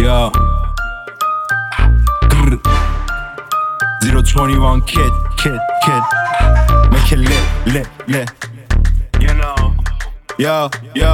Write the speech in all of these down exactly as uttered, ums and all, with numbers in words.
Yeah. Grr. zero twenty-one kid, kid, kid. Make it lit, lit, lit. You know. Yo, yo.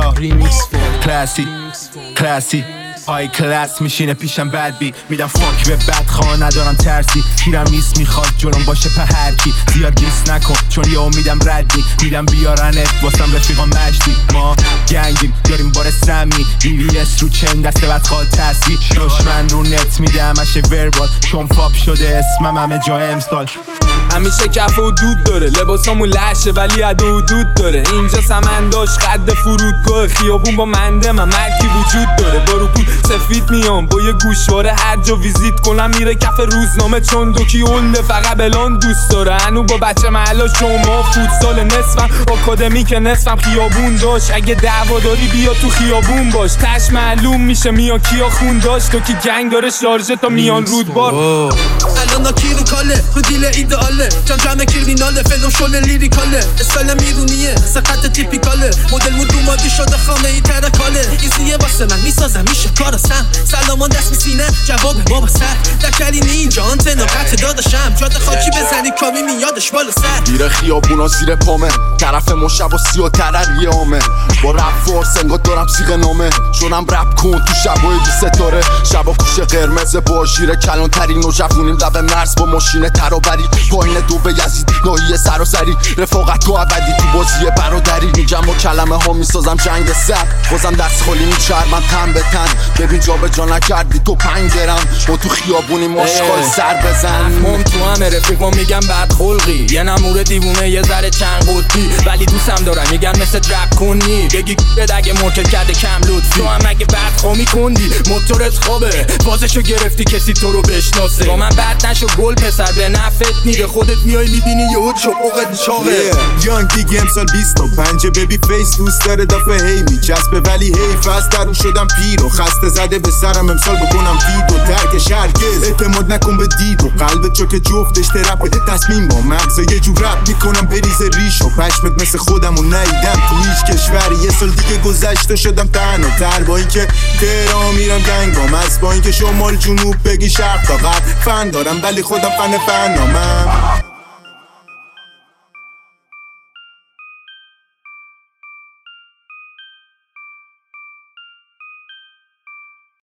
Classy, classy. های کلاس میشینه پیشم بد بی میدم فاک به بدخواه ندارم ترسی گیرم میس میخواد جلوم باشه په هرکی زیاد گیس نکن چون یه امیدم ردی میدم بیارنت واسم رفیقا مجدی ما گنگیم داریم بار سمی بی وی اس رو چین دسته بدخواه ترسی دشمن رو نت میده همشه وربال چون پاپ شده اسمم همه جا امسال همیشه کف و دود داره لباسامون لشه ولی عد و حدود داره اینجا سمنداش قد فرودگاه خیابون با منده من مرکی وجود داره با روپول سفید میام با یه گوشواره هر جا ویزیت کنم میره کف روزنامه چون دوکی اولده فقط بلان دوست داره هنو با بچه محلا شما فوتسال نصفم آکادمی که نصفم خیابون داشت اگه دعوا داری بیا تو خیابون باش تش معلوم میشه میان کیا خون داشت تو کی گنگ داره شارژه تا میان رودبار الان کی رو کاله رو دیل ایدئاله جام جمع کریمیناله فلم شل لیریکاله استایل میرونیه سقط تیپیکاله مدل مود اومدی شده خامه ای ترکاله ایزیه واسه من میسازم میشه کار سم سلامان دست میسینه جواب بابا سر دکلی اینجا آنتنا قطع داداشم جاده خاکی بزنی کامی میادش بالا سر میره خیابونا زیر پامه طرف مشب و سی و ترریه آمه با رپ فورس انگار دارم سیغ نامه شونم رپ کن تو شبای بی ستاره شبا کوشه قرمز با شیر کلان ترین و جفونیم لب مرز با ماشین ترابری پایین دو به یزید ناحیه سراسری رفاقت تو ابدی تو بازی برادری میگم با کلمه ها میسازم جنگ سر بازم دست خالی میچرمم تن به تن ببین جا به جا نکردی تو پنگ گرم با تو خیابونی ماشغال سر بزن مم تو همه رفیقا میگم بد خلقی یه نمور دیوونه یه ذره چند قطبی ولی دوستم دارم میگم مثل رپ کنی بگی بدگه مرکل کرده کم لطفی تو هم اگه بدخوا میکندی موتورت خوابه بازشو گرفتی کسی تو رو بشناسه با من بد نشو گل پسر به نفت نیره خودت میای میبینی یهو چپقت چاقه یانگ دیگه امسال بیست و پنج بیبی فیس دوست داره دفعه هی میچسبه ولی حیف از درون شدم پیر و خسته زده به سرم امسال بکنم وید و ترکش هرگز اعتماد نکن به دید و قلبت چو که جفتش ترپه تصمیم با مغز یه جور رپ میکنم بریز ریش و پشمت مثل خودم و نیدم تو هیچ کشوری یه سال دیگه گذشته شدم تنها تر با اینکه تهران میرم گنگ با مست با اینکه شمال جنوب بگی شرق تا غرب فن دارم ولی خودم فن فنامم